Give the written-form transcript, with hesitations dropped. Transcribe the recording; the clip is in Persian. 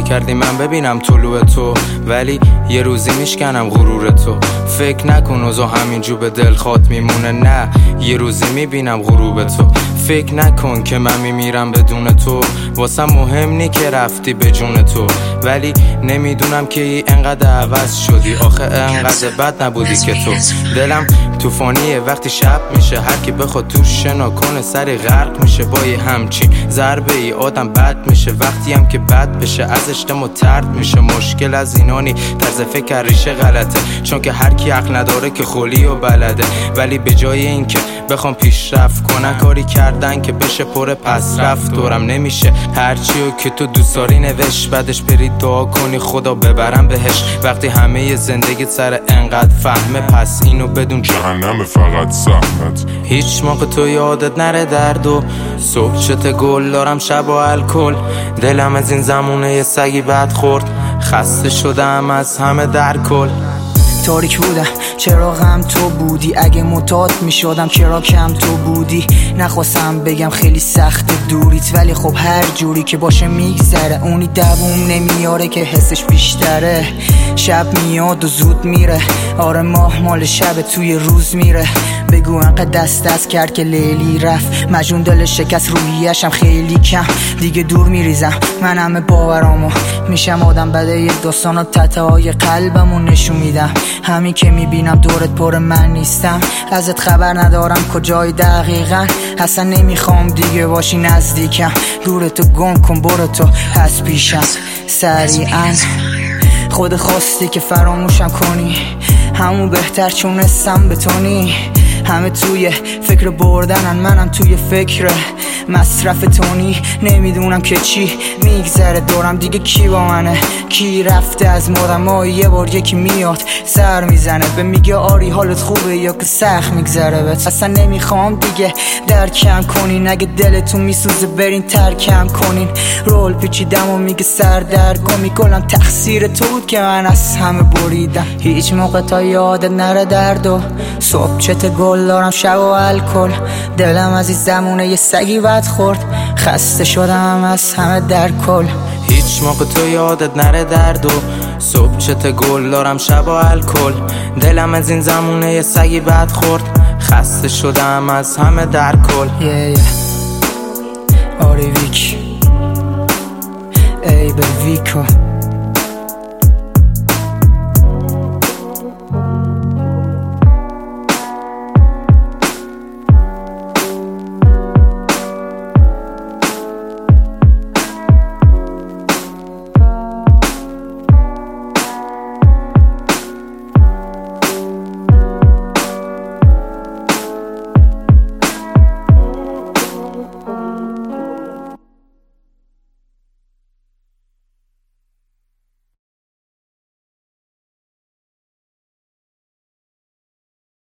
کردی من ببینم طلوع تو، ولی یه روزی میشکنم غرور تو. فکر نکن اوضاع همینجور به دل خواد میمونه، نه یه روزی میبینم غروب تو. فکر نکن که من میمیرم بدون تو، واسم مهم نی که رفتی به جون تو. ولی نمیدونم که انقدر عوض شدی، آخه انقدر بد نبودی که تو. دلم طوفانیه وقتی شب میشه، هر کی بخواد تو شنا کنه سری غرق میشه. با یه همچین ضربه ای آدم بد میشه، وقتی هم که بد بشه از عشق طرد میشه. مشکل از اینانی طرز فکر ریشه غلطه، چون که هر کی عقل نداره که خولی و بلده. ولی به جای این که بخوام پیشرفت کنن، کاری کردن که بشه پر پس رفت. دورم نمیشه هرچیو که تو دوست داری نوشت، بعدش بری دعا کنی خدا ببرم بهش. وقتی همه زندگی سر انقدر فهمه، پس اینو بدون جهنم فقط زحمت. هیچ موقع تو یادت نره درد و صبح چت گل دارم شب و الکل. دلم از این زمونه یه سگی بد خورد، خسته شدم از همه در کل. تاریک بودم چراغم تو بودی، اگه معتاد می شدم چرا کم تو بودی. نخواستم بگم خیلی سخت دوریت، ولی خب هر جوری که باشه میگذره. اونی دووم نمیاره که حسش بیشتره، شب میاد و زود میره. آره ماه مال شب توی روز میره. بگو انقدر دست کرد که لیلی رفت، مجنون دل شکست روحیشم خیلی کم. دیگه دور میریزم من همه باورامو، میشم آدم بده یه داستان و تته های قلبمو نشون میدم. همین که میبینم دورت پر من نیستم، ازت خبر ندارم کجای دقیقا. اصلا نمیخوام دیگه باشی نزدیکم، دورتو گم کن برو تو هست پیشم. سریعا خود خواستی که فراموشم کنی، همون بهتر چونستم بتونی. همه توی فکر بردنن، منم توی فکر مصرف تونی. نمیدونم که چی میگذره دورم، دیگه کی با منه، کی رفته از مادم. یه بار یکی میاد سر میزنه به میگه آری حالت خوبه یا که سخت میگذره بهت. اصلا نمیخوام دیگه درکم کنین، اگه دلتون میسوزه برین ترکم کنین. رول پیچیدم و میگه سر درد کن، میکنم تقصیر تو بود که من از همه بریدم. هیچ موقع تا یادت نره درد و صبح چت گل دارم شب و الکل. دلم از این زمونه یه سگی بد خورد، خسته شدم از همه در کل. هیچ موقع تو یادت نره درد و صبح چت گل دارم شب و الکل. دلم از این زمونه یه سگی بد خورد، خسته شدم از همه در کل. آری ویک ای به ویکو